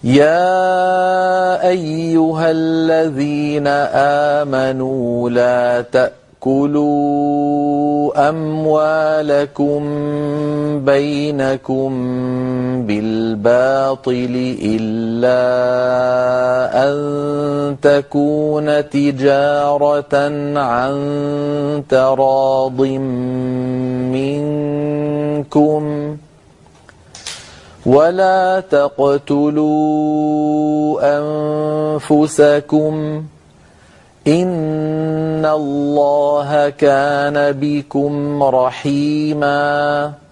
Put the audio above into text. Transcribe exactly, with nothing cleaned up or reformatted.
يا أيها الذين آمنوا لا تأكلوا أموالكم بينكم بالباطل إلا أن تكون تجارة عن تراض منكم ولا تقتلوا أنفسكم إن الله كان بكم رحيما